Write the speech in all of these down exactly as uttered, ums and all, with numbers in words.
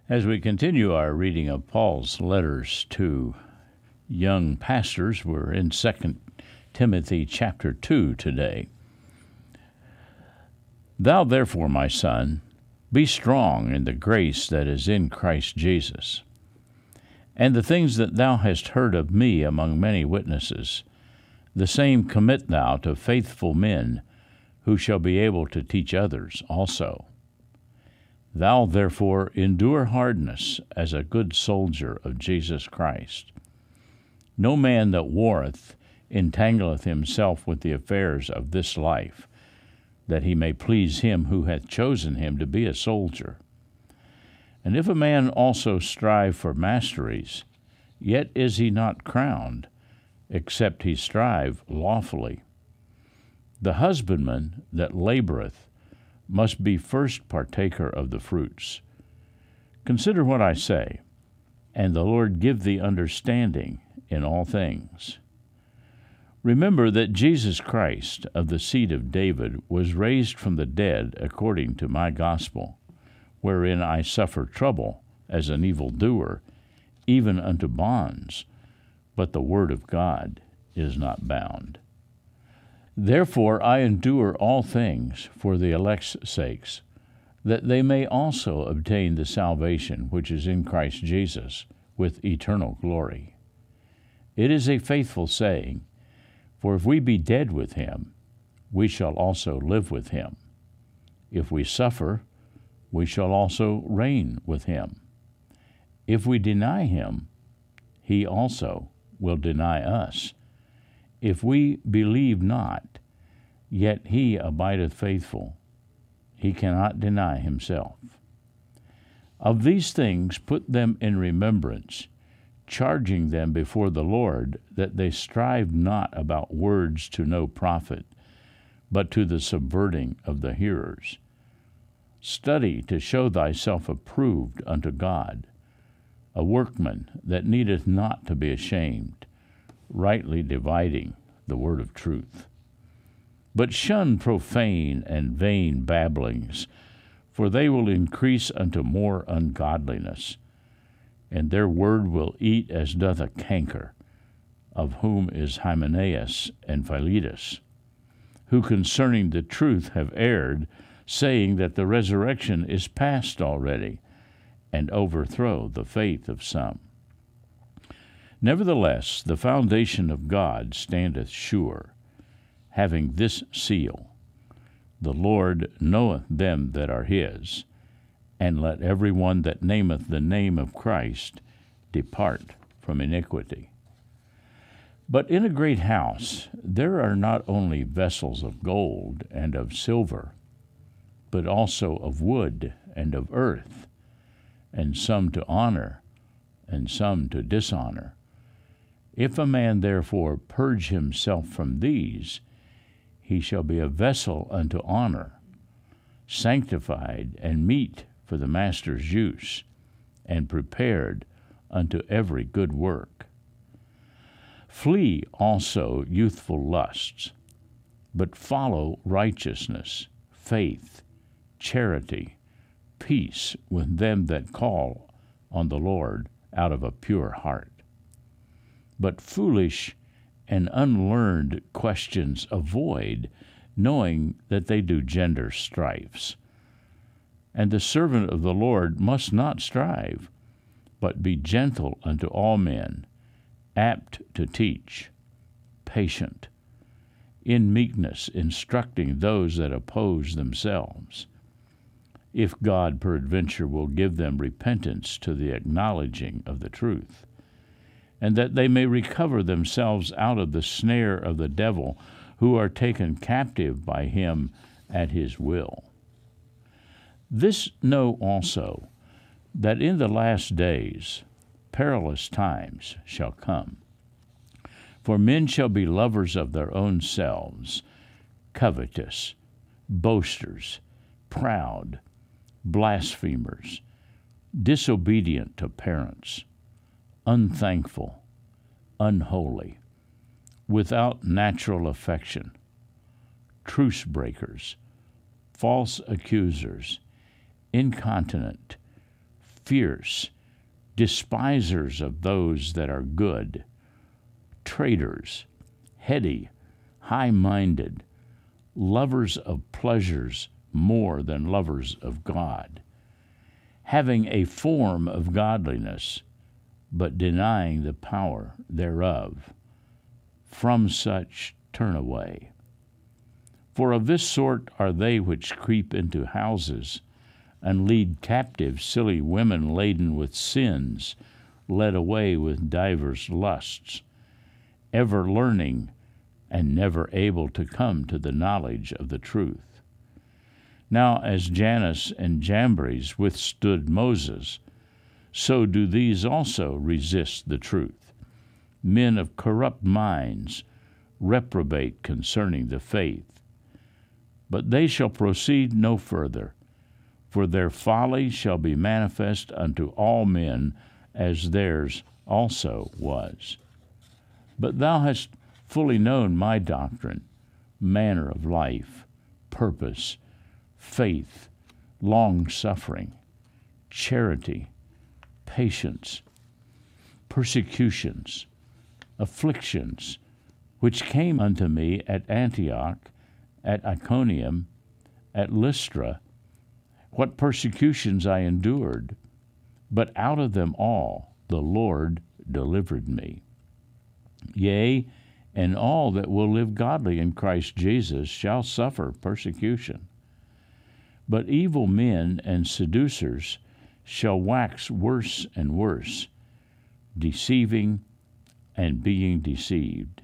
As we continue our reading of Paul's letters to young pastors, we're in Second Timothy chapter two today. Thou therefore, my son, be strong in the grace that is in Christ Jesus. And the things that thou hast heard of me among many witnesses, the same commit thou to faithful men, who shall be able to teach others also. Thou therefore endure hardness as a good soldier of Jesus Christ. No man that warreth entangleth himself with the affairs of this life, that he may please him who hath chosen him to be a soldier. And if a man also strive for masteries, yet is he not crowned, except he strive lawfully. The husbandman that laboureth must be first partaker of the fruits. Consider what I say, and the Lord give thee understanding in all things. Remember that Jesus Christ, of the seed of David, was raised from the dead according to my gospel, wherein I suffer trouble as an evildoer, even unto bonds, but the word of God is not bound. Therefore I endure all things for the elect's sakes, that they may also obtain the salvation which is in Christ Jesus with eternal glory. It is a faithful saying, for if we be dead with him, we shall also live with him. If we suffer, we shall also reign with him. If we deny him, he also will deny us. If we believe not, yet he abideth faithful. He cannot deny himself. Of these things put them in remembrance, charging them before the Lord that they strive not about words to no profit, but to the subverting of the hearers. Study to show thyself approved unto God, a workman that needeth not to be ashamed, rightly dividing the word of truth. But shun profane and vain babblings, for they will increase unto more ungodliness, and their word will eat as doth a canker, of whom is Hymenaeus and Philetus, who concerning the truth have erred, saying that the resurrection is past already, and overthrow the faith of some. Nevertheless, the foundation of God standeth sure, having this seal, the Lord knoweth them that are his, and let every one that nameth the name of Christ depart from iniquity. But in a great house there are not only vessels of gold and of silver, but also of wood and of earth, and some to honor, and some to dishonor. If a man therefore purge himself from these, he shall be a vessel unto honor, sanctified and meet for the master's use, and prepared unto every good work. Flee also youthful lusts, but follow righteousness, faith, charity, peace with them that call on the Lord out of a pure heart. But foolish and unlearned questions avoid, knowing that they do gender strifes. And the servant of the Lord must not strive, but be gentle unto all men, apt to teach, patient, in meekness instructing those that oppose themselves, if God peradventure will give them repentance to the acknowledging of the truth, and that they may recover themselves out of the snare of the devil, who are taken captive by him at his will. This know also, that in the last days perilous times shall come. For men shall be lovers of their own selves, covetous, boasters, proud, blasphemers, disobedient to parents, unthankful, unholy, without natural affection, truce breakers, false accusers, incontinent, fierce, despisers of those that are good, traitors, heady, high-minded, lovers of pleasures more than lovers of God, having a form of godliness, but denying the power thereof. From such turn away. For of this sort are they which creep into houses, and lead captive silly women laden with sins, led away with divers lusts, ever learning, and never able to come to the knowledge of the truth. Now as Jannes and Jambres withstood Moses, so do these also resist the truth. Men of corrupt minds reprobate concerning the faith. But they shall proceed no further, for their folly shall be manifest unto all men, as theirs also was. But thou hast fully known my doctrine, manner of life, purpose, faith, long-suffering, charity, patience, persecutions, afflictions, which came unto me at Antioch, at Iconium, at Lystra, what persecutions I endured, but out of them all the Lord delivered me. Yea, and all that will live godly in Christ Jesus shall suffer persecution. But evil men and seducers shall wax worse and worse, deceiving and being deceived.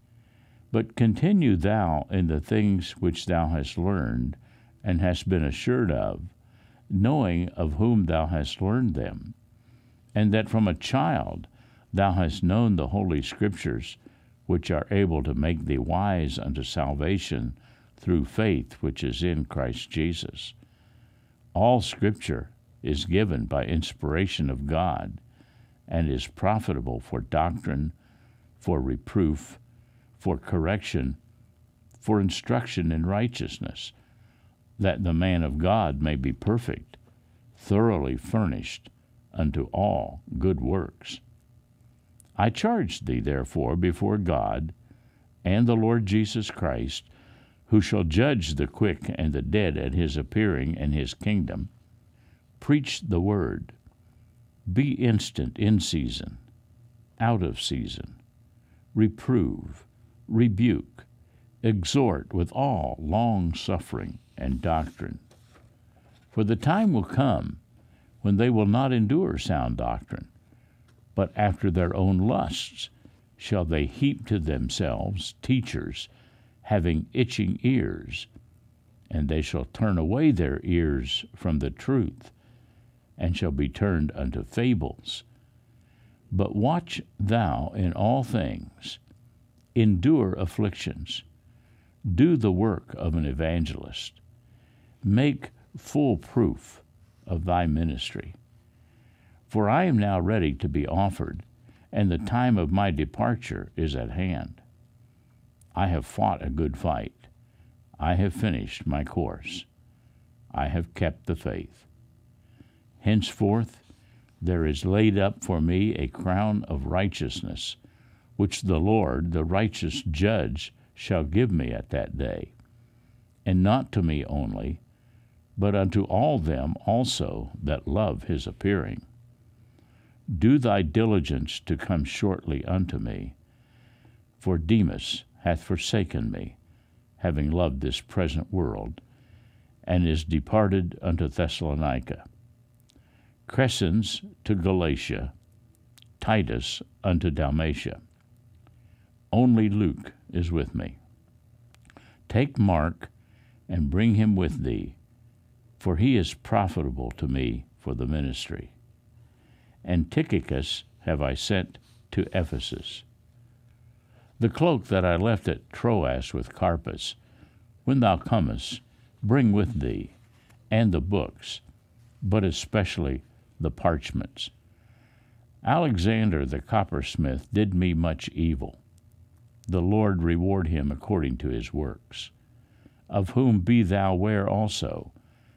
But continue thou in the things which thou hast learned and hast been assured of, knowing of whom thou hast learned them, and that from a child thou hast known the holy Scriptures, which are able to make thee wise unto salvation through faith which is in Christ Jesus. All Scripture is given by inspiration of God, and is profitable for doctrine, for reproof, for correction, for instruction in righteousness, that the man of God may be perfect, thoroughly furnished unto all good works. I charge thee, therefore, before God and the Lord Jesus Christ, who shall judge the quick and the dead at his appearing in his kingdom, preach the word. Be instant in season, out of season. Reprove, rebuke, exhort with all long-suffering and doctrine. For the time will come when they will not endure sound doctrine, but after their own lusts shall they heap to themselves teachers having itching ears, and they shall turn away their ears from the truth, and shall be turned unto fables. But watch thou in all things, endure afflictions, do the work of an evangelist, make full proof of thy ministry. For I am now ready to be offered, and the time of my departure is at hand. I have fought a good fight. I have finished my course. I have kept the faith. Henceforth there is laid up for me a crown of righteousness, which the Lord, the righteous judge, shall give me at that day, and not to me only, but unto all them also that love his appearing. Do thy diligence to come shortly unto me, for Demas hath forsaken me, having loved this present world, and is departed unto Thessalonica. Crescens to Galatia, Titus unto Dalmatia. Only Luke is with me. Take Mark and bring him with thee, for he is profitable to me for the ministry. And Tychicus have I sent to Ephesus. The cloak that I left at Troas with Carpus, when thou comest, bring with thee, and the books, but especially the parchments. Alexander the coppersmith did me much evil. The Lord reward him according to his works, of whom be thou ware also,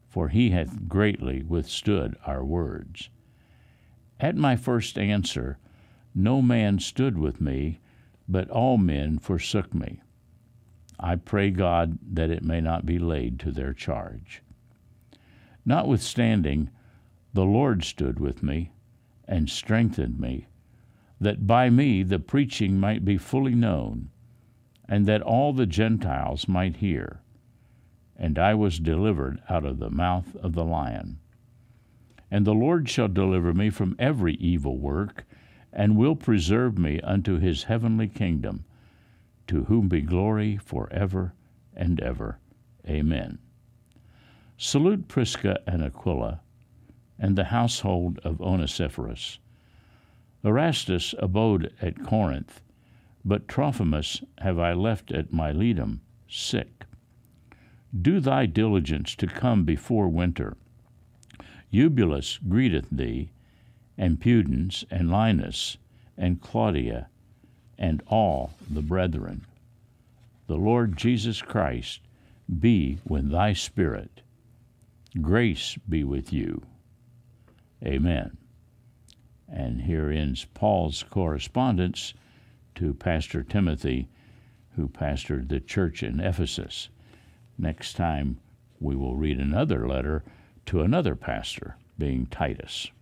for he hath greatly withstood our words. At my first answer, no man stood with me, but all men forsook me. I pray God that it may not be laid to their charge. Notwithstanding, the Lord stood with me, and strengthened me, that by me the preaching might be fully known, and that all the Gentiles might hear. And I was delivered out of the mouth of the lion. And the Lord shall deliver me from every evil work, and will preserve me unto his heavenly kingdom, to whom be glory forever and ever. Amen. Salute Prisca and Aquila, and the household of Onesiphorus. Erastus abode at Corinth, but Trophimus have I left at Miletum, sick. Do thy diligence to come before winter. Eubulus greeteth thee, and Pudens, and Linus, and Claudia, and all the brethren. The Lord Jesus Christ be with thy spirit. Grace be with you. Amen. And here ends Paul's correspondence to Pastor Timothy, who pastored the church in Ephesus. Next time, we will read another letter to another pastor, being Titus.